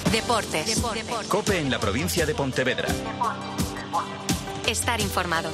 Deportes. COPE en la provincia de Pontevedra. Estar informado.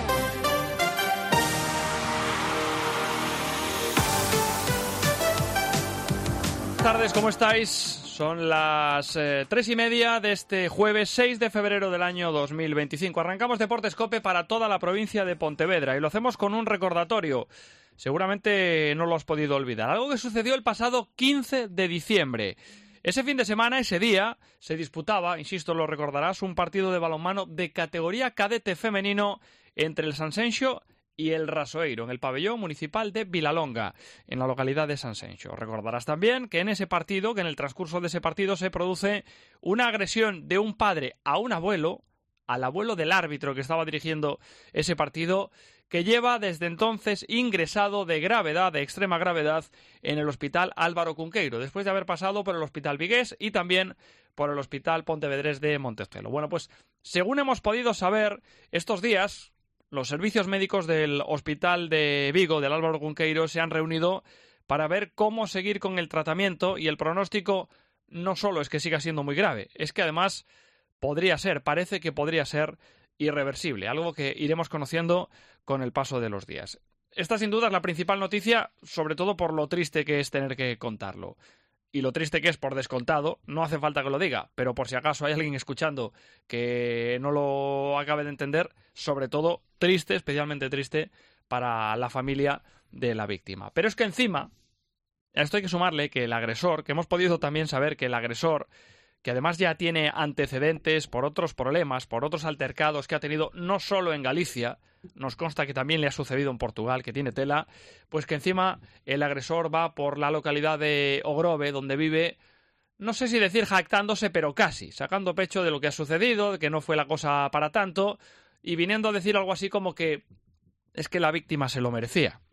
Buenas tardes, ¿cómo estáis? Son las 3:30 de este jueves 6 de febrero del año 2025. Arrancamos Deportes COPE para toda la provincia de Pontevedra y lo hacemos con un recordatorio. Seguramente no lo has podido olvidar. Algo que sucedió el pasado 15 de diciembre. Ese fin de semana, ese día, se disputaba, insisto, lo recordarás, un partido de balonmano de categoría cadete femenino entre el Sanxenxo y el Rasoeiro, en el pabellón municipal de Vilalonga, en la localidad de Sanxenxo. Recordarás también que en ese partido, que en el transcurso de ese partido se produce una agresión de un padre a un abuelo, al abuelo del árbitro que estaba dirigiendo ese partido, que lleva desde entonces ingresado de gravedad, de extrema gravedad, en el Hospital Álvaro Cunqueiro, después de haber pasado por el Hospital Vigués y también por el Hospital Pontevedrés de Montestelo. Bueno, pues según hemos podido saber estos días, los servicios médicos del Hospital de Vigo, del Álvaro Cunqueiro, se han reunido para ver cómo seguir con el tratamiento y el pronóstico no solo es que siga siendo muy grave, es que además parece que podría ser irreversible, algo que iremos conociendo con el paso de los días. Esta sin duda es la principal noticia, sobre todo por lo triste que es tener que contarlo. Y lo triste que es, por descontado, no hace falta que lo diga, pero por si acaso hay alguien escuchando que no lo acabe de entender, sobre todo triste, especialmente triste, para la familia de la víctima. Pero es que encima, a esto hay que sumarle que el agresor, que hemos podido también saber que el agresor, que además ya tiene antecedentes por otros problemas, por otros altercados que ha tenido no solo en Galicia, nos consta que también le ha sucedido en Portugal, que tiene tela, pues que encima el agresor va por la localidad de Ogrove, donde vive, no sé si decir jactándose, pero casi, sacando pecho de lo que ha sucedido, de que no fue la cosa para tanto, y viniendo a decir algo así como que es que la víctima se lo merecía.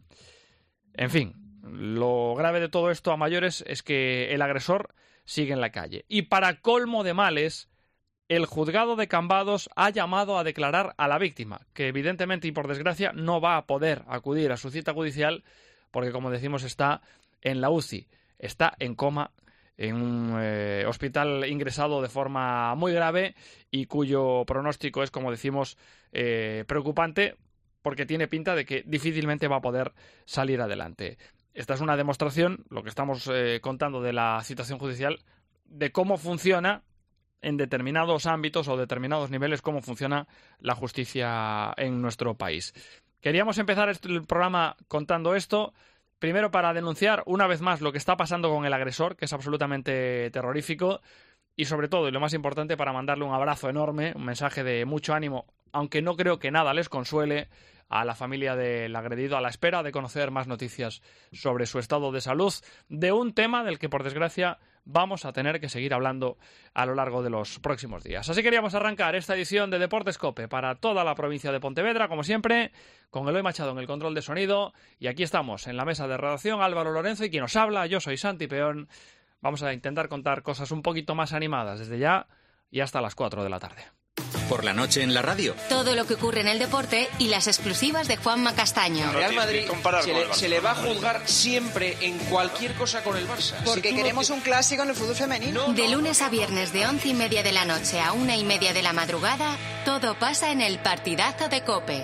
En fin, lo grave de todo esto a mayores es que el agresor sigue en la calle. Y para colmo de males, el juzgado de Cambados ha llamado a declarar a la víctima, que evidentemente y por desgracia no va a poder acudir a su cita judicial porque, como decimos, está en la UCI, está en coma, en un hospital ingresado de forma muy grave y cuyo pronóstico es, como decimos, preocupante porque tiene pinta de que difícilmente va a poder salir adelante. Esta es una demostración, lo que estamos contando de la citación judicial, de cómo funciona en determinados ámbitos o determinados niveles, cómo funciona la justicia en nuestro país. Queríamos empezar el programa contando esto, primero para denunciar una vez más lo que está pasando con el agresor, que es absolutamente terrorífico, y sobre todo, y lo más importante, para mandarle un abrazo enorme, un mensaje de mucho ánimo, aunque no creo que nada les consuele, a la familia del agredido, a la espera de conocer más noticias sobre su estado de salud, de un tema del que, por desgracia, vamos a tener que seguir hablando a lo largo de los próximos días. Así queríamos arrancar esta edición de Deportes COPE para toda la provincia de Pontevedra, como siempre, con Eloy Machado en el control de sonido, y aquí estamos, en la mesa de redacción, Álvaro Lorenzo y quien nos habla, yo soy Santi Peón. Vamos a intentar contar cosas un poquito más animadas desde ya y hasta las 4 de la tarde. Por la noche en la radio. Todo lo que ocurre en el deporte y las exclusivas de Juanma Castaño. Real Madrid se le va a juzgar siempre en cualquier cosa con el Barça. Porque queremos un clásico en el fútbol femenino. De lunes a viernes de 11:30 de la noche a 1:30 de la madrugada, todo pasa en el partidazo de COPE.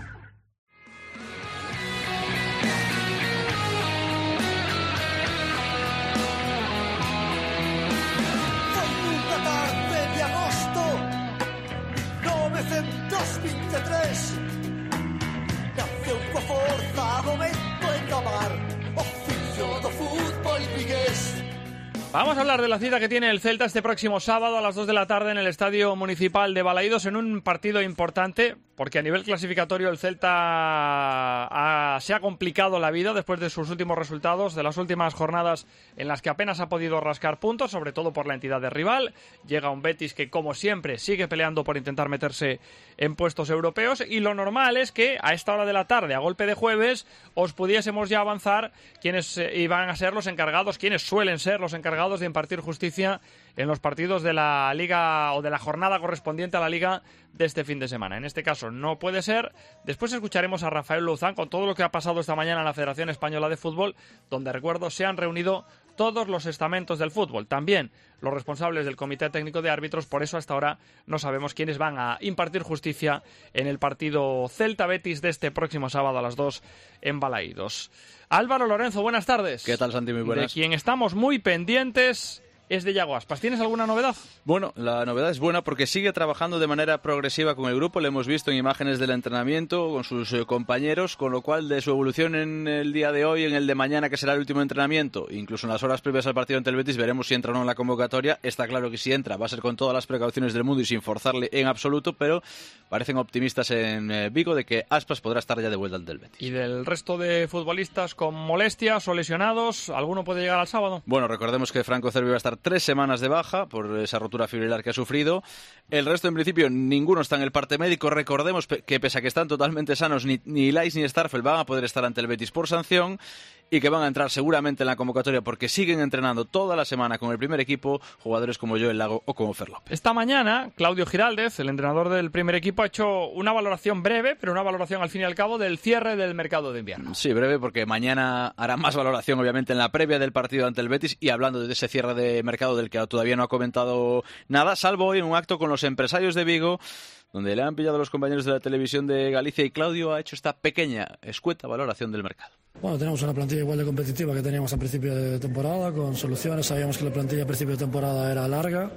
Nace coa forza, momento en acabar, oficio do fútbol vigués. Vamos a hablar de la cita que tiene el Celta este próximo sábado a las 2 de la tarde en el Estadio Municipal de Balaídos, en un partido importante, porque a nivel clasificatorio el Celta se ha complicado la vida después de sus últimos resultados, de las últimas jornadas en las que apenas ha podido rascar puntos, sobre todo por la entidad de rival. Llega un Betis que, como siempre, sigue peleando por intentar meterse en puestos europeos, y lo normal es que a esta hora de la tarde, a golpe de jueves, os pudiésemos ya avanzar quienes iban a ser los encargados, quienes suelen ser los encargados de impartir justicia en los partidos de la Liga o de la jornada correspondiente a la Liga de este fin de semana. En este caso eso no puede ser. Después escucharemos a Rafael Louzán con todo lo que ha pasado esta mañana en la Federación Española de Fútbol, donde, recuerdo, se han reunido todos los estamentos del fútbol, también los responsables del Comité Técnico de Árbitros. Por eso hasta ahora no sabemos quiénes van a impartir justicia en el partido Celta-Betis de este próximo sábado a las 2 en Balaídos. Álvaro Lorenzo, buenas tardes. ¿Qué tal, Santi? Muy buenas. De quien estamos muy pendientes es de Yago Aspas. ¿Tienes alguna novedad? Bueno, la novedad es buena porque sigue trabajando de manera progresiva con el grupo. Le hemos visto en imágenes del entrenamiento con sus compañeros, con lo cual de su evolución en el día de hoy, en el de mañana, que será el último entrenamiento, incluso en las horas previas al partido ante el Betis, veremos si entra o no en la convocatoria. Está claro que si entra va a ser con todas las precauciones del mundo y sin forzarle en absoluto, pero parecen optimistas en Vigo de que Aspas podrá estar ya de vuelta ante el Betis. ¿Y del resto de futbolistas con molestias o lesionados, alguno puede llegar al sábado? Bueno, recordemos que Franco Cervi va a estar 3 semanas de baja por esa rotura fibrilar que ha sufrido. El resto, en principio, ninguno está en el parte médico. Recordemos que pese a que están totalmente sanos, ni Lais ni Starfel van a poder estar ante el Betis por sanción, y que van a entrar seguramente en la convocatoria porque siguen entrenando toda la semana con el primer equipo jugadores como Joel Lago o como Fer López. Esta mañana, Claudio Giraldez, el entrenador del primer equipo, ha hecho una valoración breve, pero una valoración al fin y al cabo del cierre del mercado de invierno. Sí, breve, porque mañana hará más valoración, obviamente, en la previa del partido ante el Betis, y hablando de ese cierre de mercado del que todavía no ha comentado nada, salvo hoy en un acto con los empresarios de Vigo, donde le han pillado los compañeros de la televisión de Galicia, y Claudio ha hecho esta pequeña, escueta valoración del mercado. Bueno, tenemos una plantilla igual de competitiva que teníamos al principio de temporada, con soluciones. Sabíamos que la plantilla al principio de temporada era larga,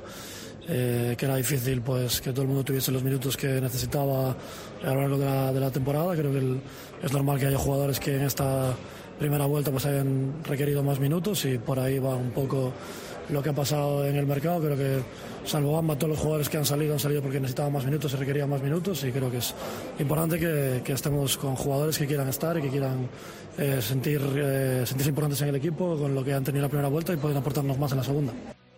que era difícil pues que todo el mundo tuviese los minutos que necesitaba a lo largo de la temporada. Creo que es normal que haya jugadores que en esta primera vuelta pues hayan requerido más minutos, y por ahí va un poco lo que ha pasado en el mercado. Creo que, salvo Bamba, todos los jugadores que han salido porque necesitaban más minutos, se requerían más minutos, y creo que es importante que estemos con jugadores que quieran estar y que quieran sentirse importantes en el equipo con lo que han tenido en la primera vuelta y pueden aportarnos más en la segunda.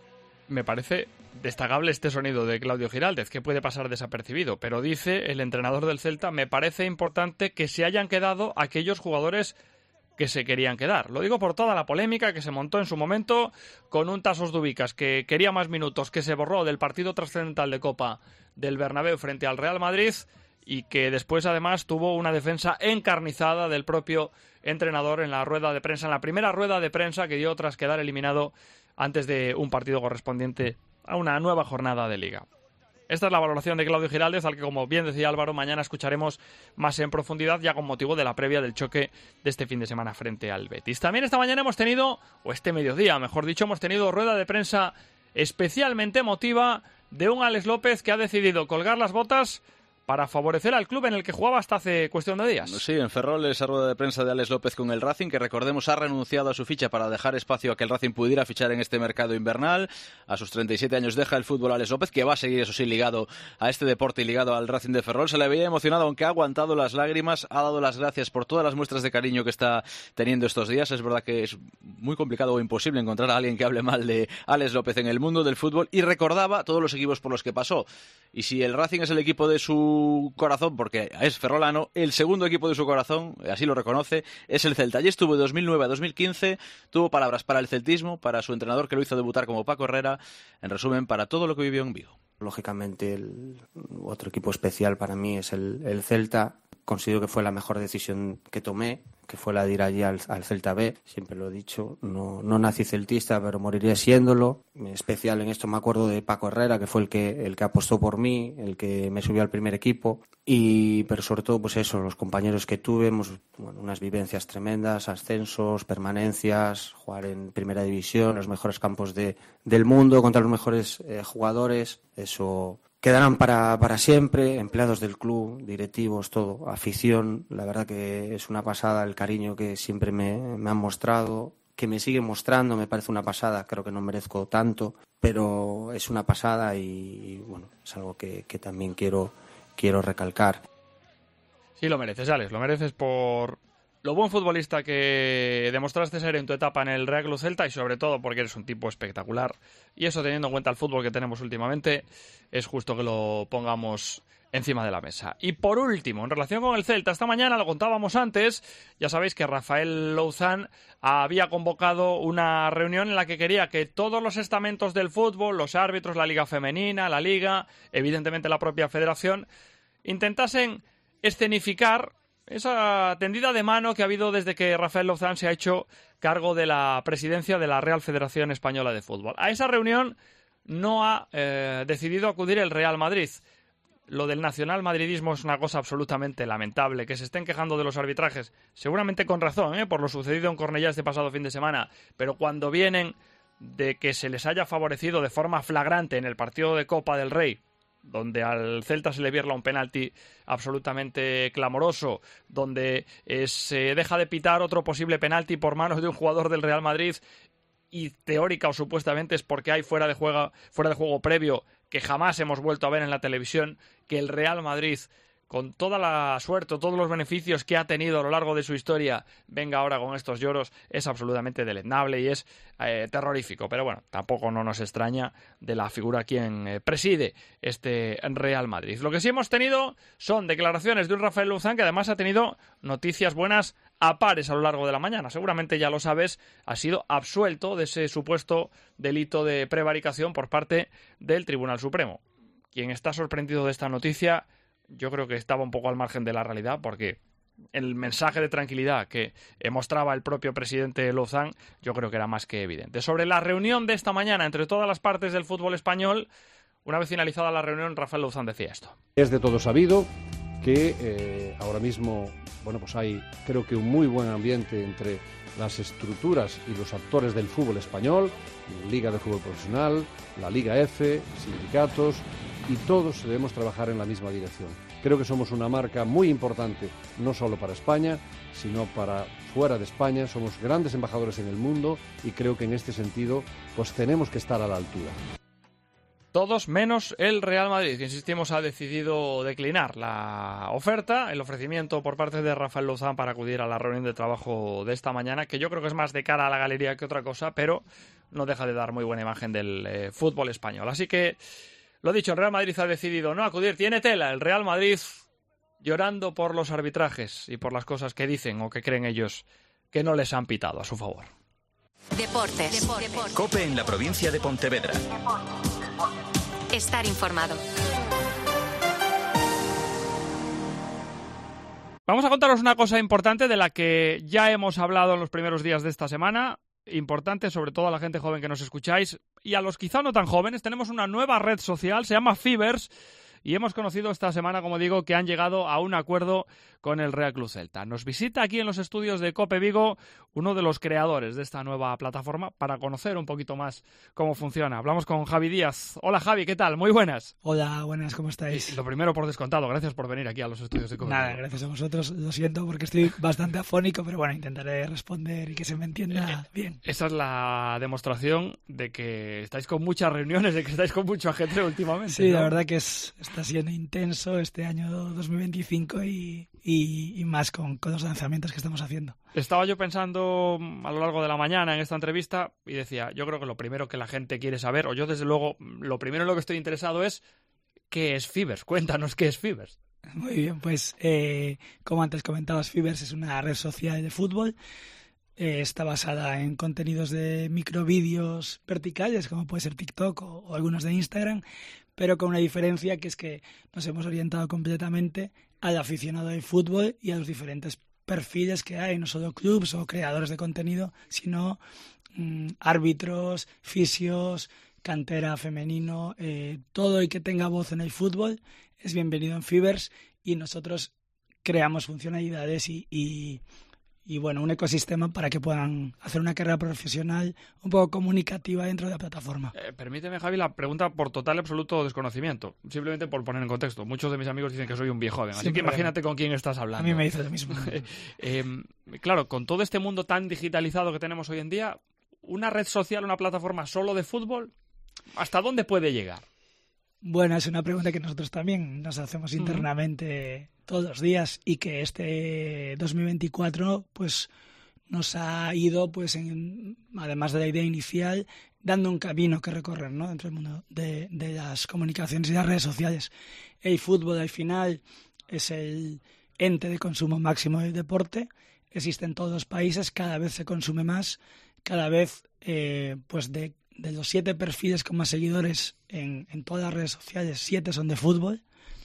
Me parece destacable este sonido de Claudio Giraldez, que puede pasar desapercibido, pero dice el entrenador del Celta: me parece importante que se hayan quedado aquellos jugadores que se querían quedar. Lo digo por toda la polémica que se montó en su momento con un Tasos Dubicas que quería más minutos, que se borró del partido trascendental de Copa del Bernabéu frente al Real Madrid, y que después además tuvo una defensa encarnizada del propio entrenador en la rueda de prensa, en la primera rueda de prensa que dio tras quedar eliminado antes de un partido correspondiente a una nueva jornada de Liga. Esta es la valoración de Claudio Giraldez, al que, como bien decía Álvaro, mañana escucharemos más en profundidad, ya con motivo de la previa del choque de este fin de semana frente al Betis. También esta mañana hemos tenido, o este mediodía, mejor dicho, hemos tenido rueda de prensa especialmente emotiva de un Alex López que ha decidido colgar las botas para favorecer al club en el que jugaba hasta hace cuestión de días. Sí, en Ferrol, esa rueda de prensa de Alex López con el Racing, que recordemos ha renunciado a su ficha para dejar espacio a que el Racing pudiera fichar en este mercado invernal. A sus 37 años deja el fútbol Alex López, que va a seguir, eso sí, ligado a este deporte y ligado al Racing de Ferrol. Se le veía emocionado, aunque ha aguantado las lágrimas, ha dado las gracias por todas las muestras de cariño que está teniendo estos días. Es verdad que es muy complicado o imposible encontrar a alguien que hable mal de Alex López en el mundo del fútbol, y recordaba todos los equipos por los que pasó. Y si el Racing es el equipo de su corazón, porque es ferrolano, el segundo equipo de su corazón, así lo reconoce, es el Celta. Allí estuvo de 2009 a 2015, tuvo palabras para el celtismo, para su entrenador que lo hizo debutar como Paco Herrera, en resumen, para todo lo que vivió en Vigo. Lógicamente, el otro equipo especial para mí es el Celta. Considero que fue la mejor decisión que tomé, que fue la de ir allí al Celta B. Siempre lo he dicho, no nací celtista, pero moriré siéndolo. En especial en esto me acuerdo de Paco Herrera, que fue el que apostó por mí, el que me subió al primer equipo. Pero sobre todo, pues eso, los compañeros que tuve, unas vivencias tremendas, ascensos, permanencias, jugar en primera división, los mejores campos del mundo, contra los mejores jugadores. Eso quedarán para siempre, empleados del club, directivos, todo, afición. La verdad que es una pasada el cariño que siempre me han mostrado, que me siguen mostrando, me parece una pasada. Creo que no merezco tanto, pero es una pasada y bueno, es algo que también quiero recalcar. Sí, lo mereces, Alex, lo mereces por lo buen futbolista que demostraste ser en tu etapa en el Real Club Celta, y sobre todo porque eres un tipo espectacular, y eso, teniendo en cuenta el fútbol que tenemos últimamente, es justo que lo pongamos encima de la mesa. Y por último, en relación con el Celta, esta mañana, lo contábamos antes, ya sabéis que Rafael Louzán había convocado una reunión en la que quería que todos los estamentos del fútbol, los árbitros, la Liga Femenina, la Liga, evidentemente la propia Federación, intentasen escenificar esa tendida de mano que ha habido desde que Rafael Lozán se ha hecho cargo de la presidencia de la Real Federación Española de Fútbol. A esa reunión no ha decidido acudir el Real Madrid. Lo del nacionalmadridismo es una cosa absolutamente lamentable, que se estén quejando de los arbitrajes, seguramente con razón, por lo sucedido en Cornellá este pasado fin de semana, pero cuando vienen de que se les haya favorecido de forma flagrante en el partido de Copa del Rey, donde al Celta se le vierla un penalti absolutamente clamoroso, donde se deja de pitar otro posible penalti por manos de un jugador del Real Madrid y teórica o supuestamente es porque hay fuera de juego previo que jamás hemos vuelto a ver en la televisión, que el Real Madrid, con toda la suerte, todos los beneficios que ha tenido a lo largo de su historia, venga ahora con estos lloros, es absolutamente deleznable y es terrorífico. Pero bueno, tampoco no nos extraña de la figura quien preside este Real Madrid. Lo que sí hemos tenido son declaraciones de un Rafael Lozán que además ha tenido noticias buenas a pares a lo largo de la mañana. Seguramente ya lo sabes, ha sido absuelto de ese supuesto delito de prevaricación por parte del Tribunal Supremo. Quien está sorprendido de esta noticia, yo creo que estaba un poco al margen de la realidad, porque el mensaje de tranquilidad que mostraba el propio presidente Lozán, yo creo que era más que evidente. Sobre la reunión de esta mañana entre todas las partes del fútbol español, una vez finalizada la reunión, Rafael Lozán decía esto. Es de todo sabido que ahora mismo, pues hay, creo que un muy buen ambiente entre las estructuras y los actores del fútbol español, Liga de Fútbol Profesional, la Liga F, sindicatos, y todos debemos trabajar en la misma dirección. Creo que somos una marca muy importante, no solo para España, sino para fuera de España. Somos grandes embajadores en el mundo y creo que en este sentido pues tenemos que estar a la altura. Todos menos el Real Madrid, que insistimos ha decidido declinar la oferta, el ofrecimiento por parte de Rafael Lozán para acudir a la reunión de trabajo de esta mañana, que yo creo que es más de cara a la galería que otra cosa, pero no deja de dar muy buena imagen del fútbol español. Así que, lo dicho, el Real Madrid ha decidido no acudir. Tiene tela el Real Madrid llorando por los arbitrajes y por las cosas que dicen o que creen ellos que no les han pitado a su favor. Deportes. COPE en la provincia de Pontevedra. Estar informado. Vamos a contaros una cosa importante de la que ya hemos hablado en los primeros días de esta semana. Importante sobre todo a la gente joven que nos escucháis y a los quizá no tan jóvenes. Tenemos una nueva red social, se llama Fibers, y hemos conocido esta semana, como digo, que han llegado a un acuerdo con el Real Club Celta. Nos visita aquí en los estudios de COPE Vigo uno de los creadores de esta nueva plataforma para conocer un poquito más cómo funciona. Hablamos con Javi Díaz. Hola Javi, ¿qué tal? Muy buenas. Hola, buenas, ¿cómo estáis? Y lo primero por descontado, gracias por venir aquí a los estudios de COPE Vigo. Nada, gracias a vosotros. Lo siento porque estoy bastante afónico, pero bueno, intentaré responder y que se me entienda bien. Esa es la demostración de que estáis con muchas reuniones, de que estáis con mucho ajetreo últimamente. Sí, ¿no? La verdad que está siendo intenso este año 2025 y más con los lanzamientos que estamos haciendo. Estaba yo pensando a lo largo de la mañana en esta entrevista y decía, yo creo que lo primero que la gente quiere saber, o yo desde luego, lo primero en lo que estoy interesado es ¿qué es Fibers? Cuéntanos qué es Fibers. Muy bien, pues como antes comentabas, Fibers es una red social de fútbol. Está basada en contenidos de microvídeos verticales, como puede ser TikTok o algunos de Instagram, pero con una diferencia que es que nos hemos orientado completamente al aficionado del fútbol y a los diferentes perfiles que hay, no solo clubs o creadores de contenido, sino árbitros, fisios, cantera femenino, todo el que tenga voz en el fútbol es bienvenido en Fibers y nosotros creamos funcionalidades y bueno, un ecosistema para que puedan hacer una carrera profesional un poco comunicativa dentro de la plataforma. Permíteme, Javi, la pregunta por total y absoluto desconocimiento, simplemente por poner en contexto. Muchos de mis amigos dicen que soy un viejo joven, así que imagínate con quién estás hablando. A mí me dice lo mismo. Claro, con todo este mundo tan digitalizado que tenemos hoy en día, una red social, una plataforma solo de fútbol, ¿hasta dónde puede llegar? Bueno, es una pregunta que nosotros también nos hacemos internamente todos los días y que este 2024 pues nos ha ido, pues además de la idea inicial, dando un camino que recorrer, ¿no?, dentro del mundo de las comunicaciones y las redes sociales. El fútbol al final es el ente de consumo máximo del deporte, existe en todos los países, cada vez se consume más, cada vez pues de los 7 perfiles con más seguidores en todas las redes sociales, 7 son de fútbol.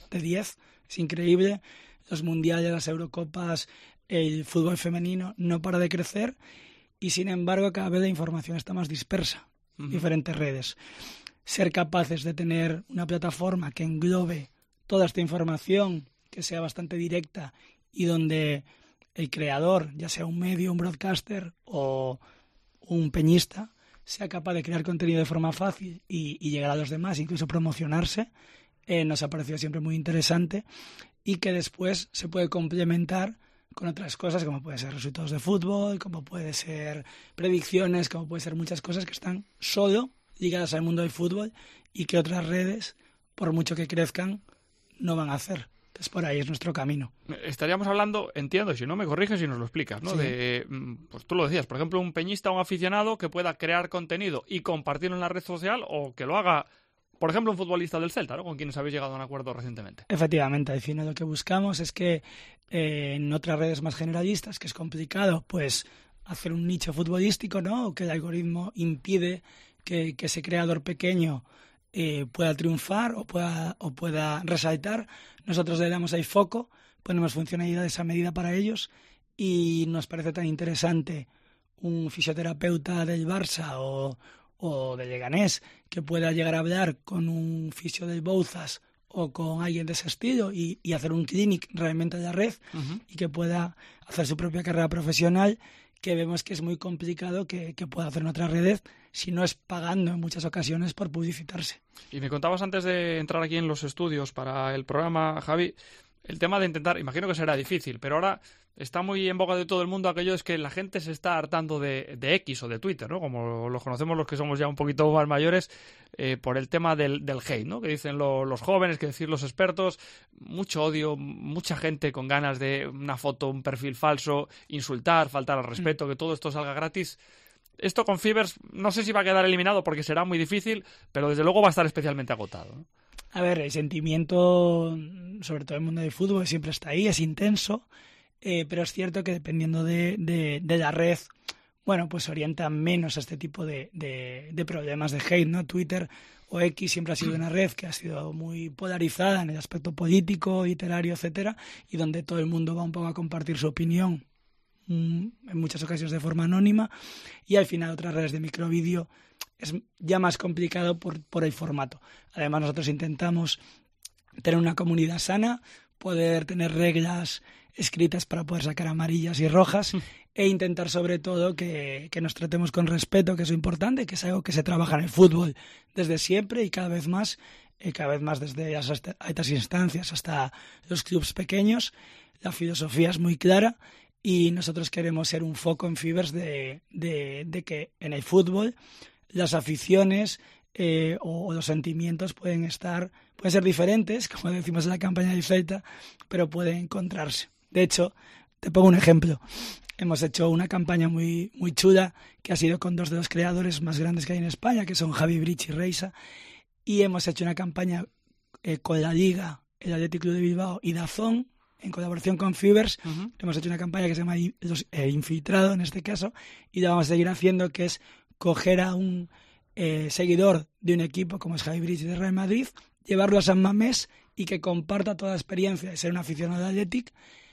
de 10. Es increíble. Los mundiales, las Eurocopas, el fútbol femenino no para de crecer y, sin embargo, cada vez la información está más dispersa. Diferentes redes. Ser capaces de tener una plataforma que englobe toda esta información, que sea bastante directa y donde el creador, ya sea un medio, un broadcaster o un peñista, sea capaz de crear contenido de forma fácil y llegar a los demás, incluso promocionarse, nos ha parecido siempre muy interesante y que después se puede complementar con otras cosas como pueden ser resultados de fútbol, como puede ser predicciones, como puede ser muchas cosas que están solo ligadas al mundo del fútbol y que otras redes, por mucho que crezcan, no van a hacer. Entonces por ahí es nuestro camino. Estaríamos hablando, entiendo, si no me corriges y nos lo explicas, ¿no? Sí. Pues tú lo decías, por ejemplo, un peñista o un aficionado que pueda crear contenido y compartirlo en la red social, o que lo haga, por ejemplo, un futbolista del Celta, ¿no? Con quienes habéis llegado a un acuerdo recientemente. Efectivamente, al final lo que buscamos es que en otras redes más generalistas, que es complicado, pues hacer un nicho futbolístico, ¿no? O que el algoritmo impide que ese creador pequeño pueda triunfar o pueda resaltar. Nosotros le damos ahí foco, ponemos funcionalidades a medida para ellos y nos parece tan interesante un fisioterapeuta del Barça o de Leganés que pueda llegar a hablar con un fisio del Bouzas o con alguien de ese estilo y hacer un clinic realmente en la red y que pueda hacer su propia carrera profesional, que vemos que es muy complicado que pueda hacer en otras redes, si no es pagando en muchas ocasiones por publicitarse. Y me contabas antes de entrar aquí en los estudios para el programa, Javi, el tema de intentar, imagino que será difícil, pero ahora está muy en boca de todo el mundo aquello es que la gente se está hartando de X o de Twitter, ¿no? Como los conocemos los que somos ya un poquito más mayores, por el tema del hate, ¿no? Que dicen los jóvenes, que decir los expertos, mucho odio, mucha gente con ganas de una foto, un perfil falso, insultar, faltar al respeto, que todo esto salga gratis. Esto con Fibers no sé si va a quedar eliminado porque será muy difícil, pero desde luego va a estar especialmente agotado, ¿no? A ver, el sentimiento, sobre todo en el mundo del fútbol, siempre está ahí, es intenso, pero es cierto que dependiendo de la red, bueno, pues orienta menos a este tipo de problemas de hate, ¿no? Twitter o X siempre ha sido una red que ha sido muy polarizada en el aspecto político, literario, etcétera, y donde todo el mundo va un poco a compartir su opinión, en muchas ocasiones de forma anónima, y al final otras redes de microvídeo es ya más complicado por el formato. Además, nosotros intentamos tener una comunidad sana, poder tener reglas escritas para poder sacar amarillas y rojas e intentar sobre todo que nos tratemos con respeto, que es lo importante, que es algo que se trabaja en el fútbol desde siempre y cada vez más desde las altas instancias hasta los clubes pequeños. La filosofía es muy clara y nosotros queremos ser un foco en Fibers de que en el fútbol las aficiones o los sentimientos pueden ser diferentes, como decimos en la campaña de Celta, pero pueden encontrarse. De hecho, te pongo un ejemplo. Hemos hecho una campaña muy, muy chula que ha sido con dos de los creadores más grandes que hay en España, que son Javi Brich y Reisa, y hemos hecho una campaña con la Liga, el Athletic Club de Bilbao y DAZN, en colaboración con Fibers. Hemos hecho una campaña que se llama Infiltrado, en este caso, y la vamos a seguir haciendo, que es coger a un seguidor de un equipo como es Javi Brich de Real Madrid, llevarlo a San Mamés y que comparta toda la experiencia de ser un aficionado de Athletic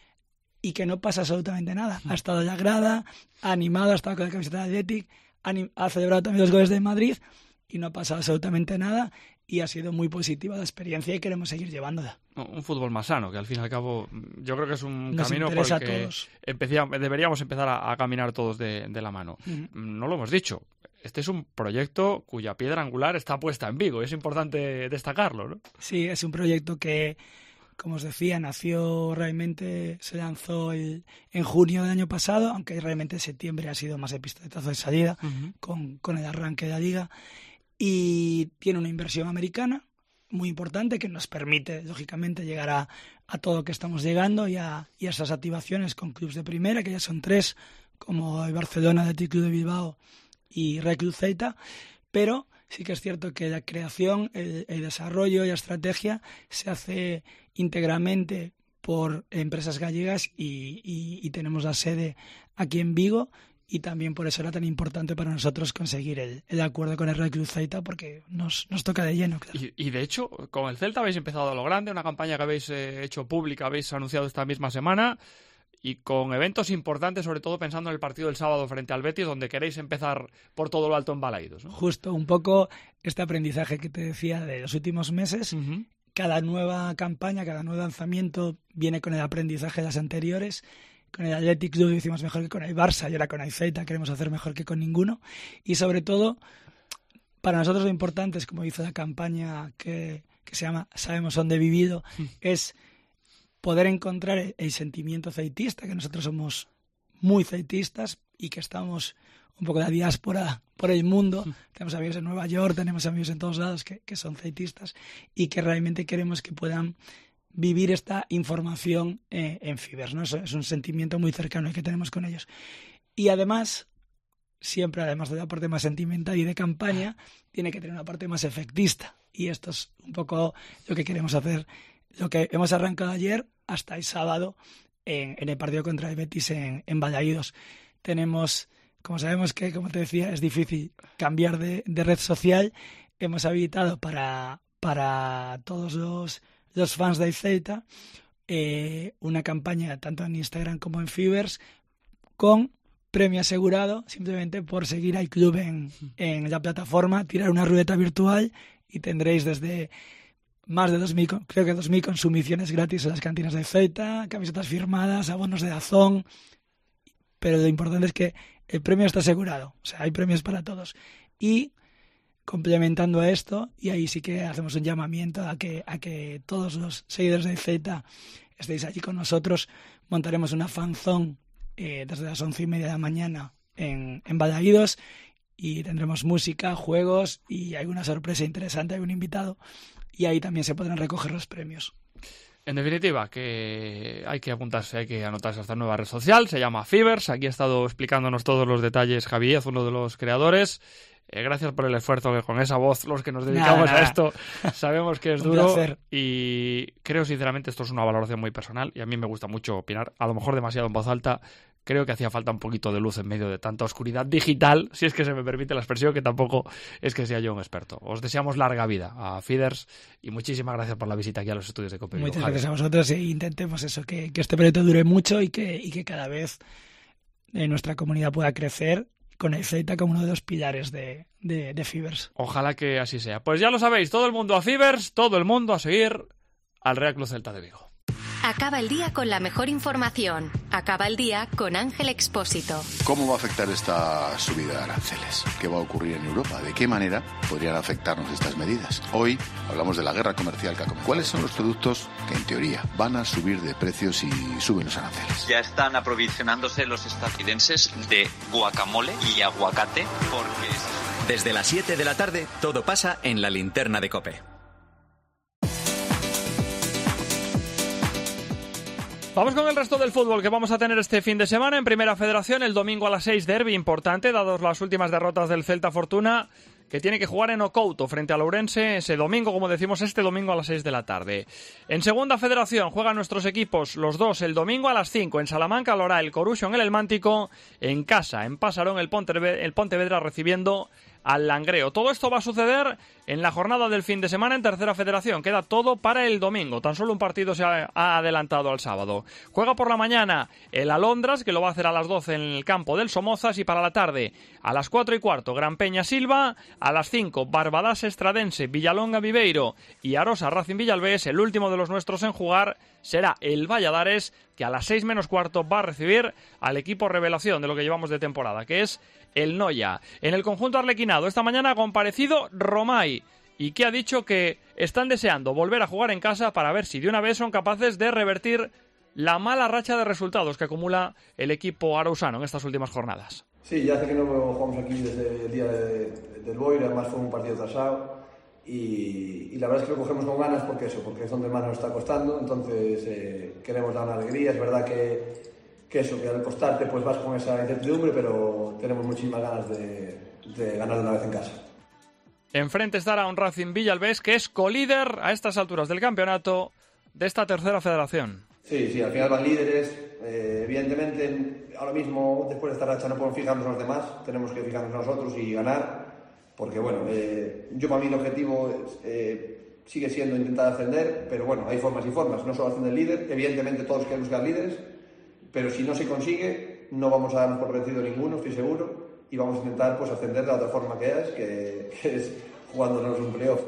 y que no pasa absolutamente nada. Ha estado en la grada, ha animado, ha estado con la camiseta de Athletic, ha celebrado también los goles de Madrid y no ha pasado absolutamente nada y ha sido muy positiva la experiencia y queremos seguir llevándola. Un fútbol más sano, que al fin y al cabo yo creo que es un Nos camino por el que deberíamos empezar a caminar todos de la mano. No lo hemos dicho. Este es un proyecto cuya piedra angular está puesta en Vigo. Es importante destacarlo, ¿no? Sí, es un proyecto que, como os decía, se lanzó en junio del año pasado, aunque realmente septiembre ha sido más el pistoletazo de salida con el arranque de la Liga. Y tiene una inversión americana muy importante que nos permite, lógicamente, llegar a todo lo que estamos llegando y a esas activaciones con clubes de primera, que ya son 3, como el Barcelona, el Athletic Club de Bilbao y Real Club Celta, pero sí que es cierto que la creación, el desarrollo y la estrategia se hace íntegramente por empresas gallegas y tenemos la sede aquí en Vigo y también por eso era tan importante para nosotros conseguir el acuerdo con el Real Club Celta, porque nos toca de lleno, claro. Y de hecho, con el Celta habéis empezado a lo grande, una campaña que habéis hecho pública, habéis anunciado esta misma semana, y con eventos importantes, sobre todo pensando en el partido del sábado frente al Betis, donde queréis empezar por todo lo alto en Balaídos, ¿no? Justo, un poco este aprendizaje que te decía de los últimos meses. Uh-huh. Cada nueva campaña, cada nuevo lanzamiento viene con el aprendizaje de las anteriores. Con el Athletic Club hicimos mejor que con el Barça y ahora con el Celta queremos hacer mejor que con ninguno. Y sobre todo, para nosotros lo importante es, como dice la campaña que se llama Sabemos dónde he vivido, es poder encontrar el sentimiento celtista, que nosotros somos muy celtistas y que estamos un poco de la diáspora por el mundo. Tenemos amigos en Nueva York, tenemos amigos en todos lados que son celtistas y que realmente queremos que puedan vivir esta información en Fibers, ¿no? Es un sentimiento muy cercano el que tenemos con ellos. Y además, siempre además de la parte más sentimental y de campaña, tiene que tener una parte más efectista. Y esto es un poco lo que queremos hacer, lo que hemos arrancado ayer hasta el sábado en el partido contra el Betis en Balaídos. Tenemos, como sabemos que, como te decía, es difícil cambiar de red social, hemos habilitado para todos los fans del Celta una campaña tanto en Instagram como en Fibers con premio asegurado simplemente por seguir al club en la plataforma, tirar una ruleta virtual y tendréis desde más de 2.000, creo que 2.000 consumiciones gratis en las cantinas del Celta, camisetas firmadas, abonos de Dazón, pero lo importante es que el premio está asegurado, o sea, hay premios para todos. Y complementando a esto, y ahí sí que hacemos un llamamiento a que todos los seguidores del Celta estéis allí con nosotros, montaremos una fanzone desde las 11:30 de la mañana en Balaídos y tendremos música, juegos y alguna sorpresa interesante, algún invitado, y ahí también se podrán recoger los premios. En definitiva, que hay que apuntarse, hay que anotarse a esta nueva red social, se llama Fibers. Aquí ha estado explicándonos todos los detalles Javi Díaz, uno de los creadores. Gracias por el esfuerzo, que con esa voz los que nos dedicamos a esto sabemos que es duro. Placer. Y creo sinceramente esto es una valoración muy personal y a mí me gusta mucho opinar, a lo mejor demasiado en voz alta. Creo que hacía falta un poquito de luz en medio de tanta oscuridad digital, si es que se me permite la expresión, que tampoco es que sea yo un experto. Os deseamos larga vida a Fibers y muchísimas gracias por la visita aquí a los estudios de COPE. Muchas gracias a vosotros e intentemos eso, que este proyecto dure mucho y que cada vez nuestra comunidad pueda crecer con el Celta como uno de los pilares de Fibers. Ojalá que así sea. Pues ya lo sabéis, todo el mundo a Fibers, todo el mundo a seguir al Real Club Celta de Vigo. Acaba el día con la mejor información. Acaba el día con Ángel Expósito. ¿Cómo va a afectar esta subida de aranceles? ¿Qué va a ocurrir en Europa? ¿De qué manera podrían afectarnos estas medidas? Hoy hablamos de la guerra comercial que ha comenzado. ¿Cuáles son los productos que en teoría van a subir de precio si suben los aranceles? Ya están aprovisionándose los estadounidenses de guacamole y aguacate porque... Desde las 7 de la tarde todo pasa en la linterna de COPE. Vamos con el resto del fútbol que vamos a tener este fin de semana. En Primera Federación, el domingo a las 6, derbi importante, dados las últimas derrotas del Celta Fortuna, que tiene que jugar en Ocouto frente al Ourense ese domingo, como decimos, este domingo a las 6 de la tarde. En Segunda Federación juegan nuestros equipos, los dos, el domingo a las 5, en Salamanca, Lorá, el Coruxo en el Mántico, en casa, en Pasarón, el Pontevedra recibiendo al Langreo. Todo esto va a suceder en la jornada del fin de semana en Tercera Federación. Queda todo para el domingo. Tan solo un partido se ha adelantado al sábado. Juega por la mañana el Alondras, que lo va a hacer a las 12 en el campo del Somozas, y para la tarde a las 4:15 Gran Peña Silva, a las 5 Barbadas Estradense, Villalonga Viveiro y Arosa Racing Villalbés. El último de los nuestros en jugar será el Valladares, que a las 6:15 va a recibir al equipo revelación de lo que llevamos de temporada, que es el Noya. En el conjunto arlequinado esta mañana ha comparecido Romay, y que ha dicho que están deseando volver a jugar en casa para ver si de una vez son capaces de revertir la mala racha de resultados que acumula el equipo arausano en estas últimas jornadas. Sí, ya hace que no jugamos aquí desde el día del Boira, además fue un partido atrasado y la verdad es que lo cogemos con ganas porque es donde más nos está costando, entonces queremos dar una alegría. Es verdad que al costarte pues vas con esa incertidumbre, pero tenemos muchísimas ganas de ganar de una vez en casa. Enfrente estará un Racing Villalbés, que es colíder a estas alturas del campeonato de esta Tercera Federación. Sí, al final van líderes. Evidentemente ahora mismo, después de esta racha, no podemos fijarnos en los demás, tenemos que fijarnos en nosotros y ganar, porque bueno, yo para mí el objetivo sigue siendo intentar ascender, pero bueno, hay formas y formas, no solo ascender líder, evidentemente todos queremos buscar líderes, pero si no se consigue, no vamos a darnos por vencido ninguno, estoy seguro, y vamos a intentar pues ascender de la otra forma que es jugándonos un playoff.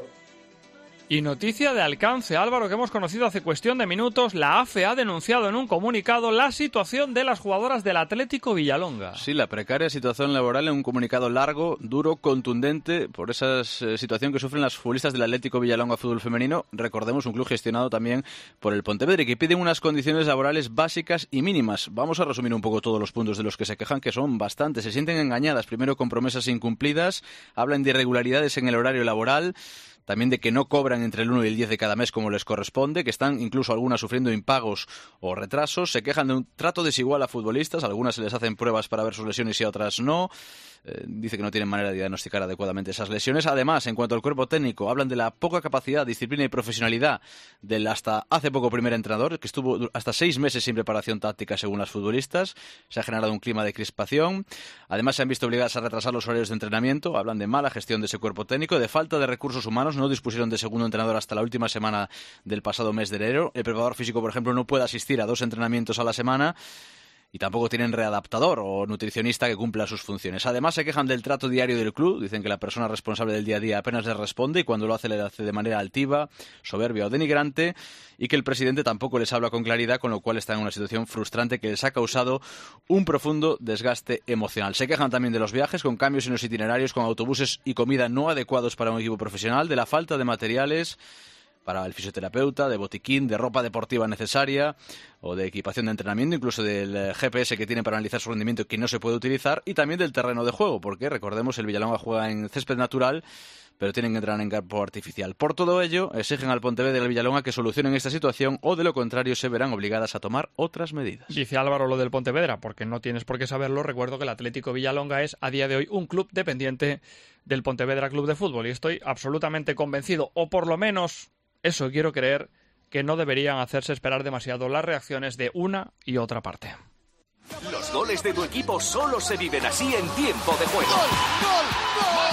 Y noticia de alcance, Álvaro, que hemos conocido hace cuestión de minutos. La AFE ha denunciado en un comunicado la situación de las jugadoras del Atlético Villalonga. Sí, la precaria situación laboral en un comunicado largo, duro, contundente por esa situación que sufren las futbolistas del Atlético Villalonga Fútbol Femenino. Recordemos, un club gestionado también por el Pontevedra y que piden unas condiciones laborales básicas y mínimas. Vamos a resumir un poco todos los puntos de los que se quejan, que son bastantes. Se sienten engañadas, primero con promesas incumplidas, hablan de irregularidades en el horario laboral, también de que no cobran entre el 1 y el 10 de cada mes como les corresponde, que están incluso algunas sufriendo impagos o retrasos, se quejan de un trato desigual a futbolistas, a algunas se les hacen pruebas para ver sus lesiones y a otras no. Dice que no tienen manera de diagnosticar adecuadamente esas lesiones. Además, en cuanto al cuerpo técnico, hablan de la poca capacidad, disciplina y profesionalidad del hasta hace poco primer entrenador, que estuvo hasta 6 meses sin preparación táctica según las futbolistas. Se ha generado un clima de crispación. Además, se han visto obligadas a retrasar los horarios de entrenamiento. Hablan de mala gestión de ese cuerpo técnico, de falta de recursos humanos. No dispusieron de segundo entrenador hasta la última semana del pasado mes de enero. El preparador físico, por ejemplo, no puede asistir a 2 entrenamientos a la semana. Y tampoco tienen readaptador o nutricionista que cumpla sus funciones. Además, se quejan del trato diario del club. Dicen que la persona responsable del día a día apenas les responde y cuando lo hace, le hace de manera altiva, soberbia o denigrante, y que el presidente tampoco les habla con claridad, con lo cual está en una situación frustrante que les ha causado un profundo desgaste emocional. Se quejan también de los viajes, con cambios en los itinerarios, con autobuses y comida no adecuados para un equipo profesional, de la falta de materiales para el fisioterapeuta, de botiquín, de ropa deportiva necesaria o de equipación de entrenamiento, incluso del GPS que tienen para analizar su rendimiento que no se puede utilizar, y también del terreno de juego, porque recordemos el Villalonga juega en césped natural, pero tienen que entrenar en campo artificial. Por todo ello, exigen al Pontevedra y al Villalonga que solucionen esta situación o de lo contrario se verán obligadas a tomar otras medidas. Dice Álvaro lo del Pontevedra, porque no tienes por qué saberlo. Recuerdo que el Atlético Villalonga es a día de hoy un club dependiente del Pontevedra Club de Fútbol y estoy absolutamente convencido, o por lo menos eso quiero creer, que no deberían hacerse esperar demasiado las reacciones de una y otra parte. Los goles de tu equipo solo se viven así en tiempo de juego. ¡Gol! ¡Gol! ¡Gol!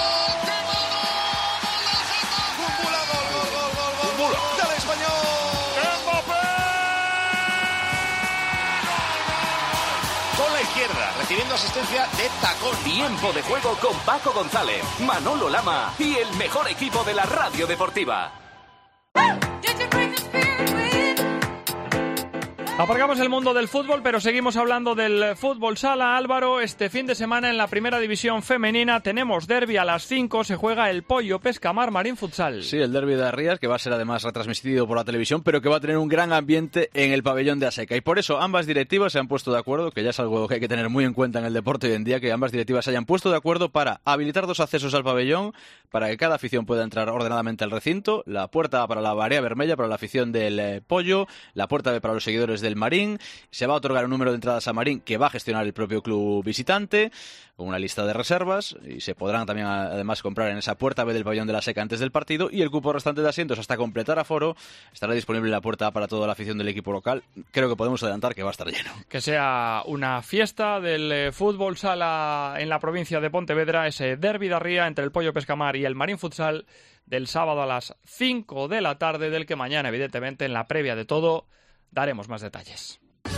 ¡Del español! ¡Mbappé! Con la izquierda, recibiendo asistencia de tacón. Tiempo de juego con Paco González, Manolo Lama y el mejor equipo de la radio deportiva. Aparcamos el mundo del fútbol, pero seguimos hablando del fútbol sala. Álvaro, este fin de semana en la primera división femenina tenemos derbi a las 5, se juega el Pollo Pescamar Marín Futsal. Sí, el derbi de Rías, que va a ser además retransmitido por la televisión, pero que va a tener un gran ambiente en el pabellón de Aseca. Y por eso ambas directivas se han puesto de acuerdo, que ya es algo que hay que tener muy en cuenta en el deporte hoy en día, que ambas directivas se hayan puesto de acuerdo para habilitar 2 accesos al pabellón, para que cada afición pueda entrar ordenadamente al recinto, la puerta para la Barea Vermella, para la afición del Pollo, la puerta B para los seguidores del Marín. Se va a otorgar un número de entradas a Marín que va a gestionar el propio club visitante, con una lista de reservas, y se podrán también además comprar en esa puerta B del pabellón de la Seca antes del partido, y el cupo restante de asientos hasta completar aforo estará disponible en la puerta para toda la afición del equipo local. Creo que podemos adelantar que va a estar lleno. Que sea una fiesta del fútbol sala en la provincia de Pontevedra, ese derbi de Ría entre el Pollo Pescamar y el Marín Futsal del sábado a las 5 de la tarde, del que mañana, evidentemente, en la previa de todo, daremos más detalles.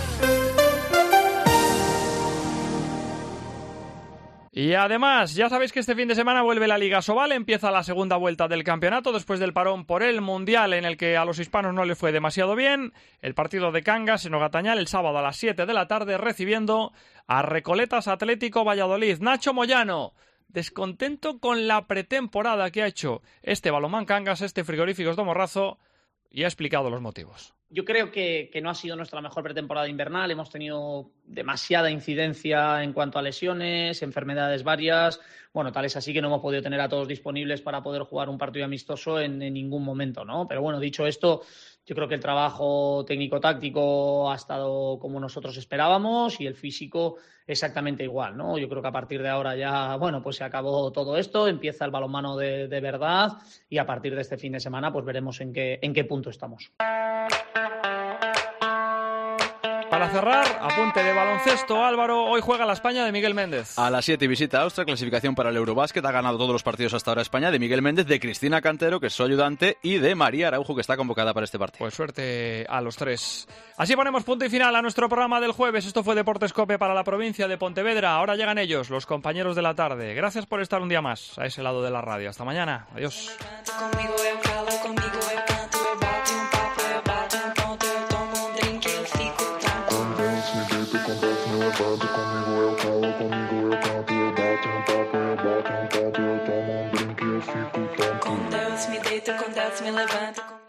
Y además, ya sabéis que este fin de semana vuelve la Liga Sobal, empieza la segunda vuelta del campeonato después del parón por el Mundial en el que a los hispanos no les fue demasiado bien. El partido de Cangas en Ogatañal el sábado a las 7 de la tarde recibiendo a Recoletas Atlético Valladolid. Nacho Moyano, descontento con la pretemporada que ha hecho este Balonmán Cangas, este Frigoríficos de Morrazo, y ha explicado los motivos. Yo creo que no ha sido nuestra mejor pretemporada invernal. Hemos tenido demasiada incidencia en cuanto a lesiones, enfermedades varias. Bueno, tal es así que no hemos podido tener a todos disponibles para poder jugar un partido amistoso en ningún momento, ¿no? Pero bueno, dicho esto, yo creo que el trabajo técnico-táctico ha estado como nosotros esperábamos y el físico exactamente igual, ¿no? Yo creo que a partir de ahora ya, bueno, pues se acabó todo esto, empieza el balonmano de verdad y a partir de este fin de semana pues veremos en qué punto estamos. Para para cerrar, apunte de baloncesto, Álvaro, hoy juega la España de Miguel Méndez. A las 7 visita a Austria, clasificación para el Eurobásquet, ha ganado todos los partidos hasta ahora España, de Miguel Méndez, de Cristina Cantero, que es su ayudante, y de María Araujo, que está convocada para este partido. Pues suerte a los tres. Así ponemos punto y final a nuestro programa del jueves. Esto fue Deportes COPE para la provincia de Pontevedra. Ahora llegan ellos, los compañeros de la tarde. Gracias por estar un día más a ese lado de la radio. Hasta mañana. Adiós. Com Deus me deito, com Deus me levanto.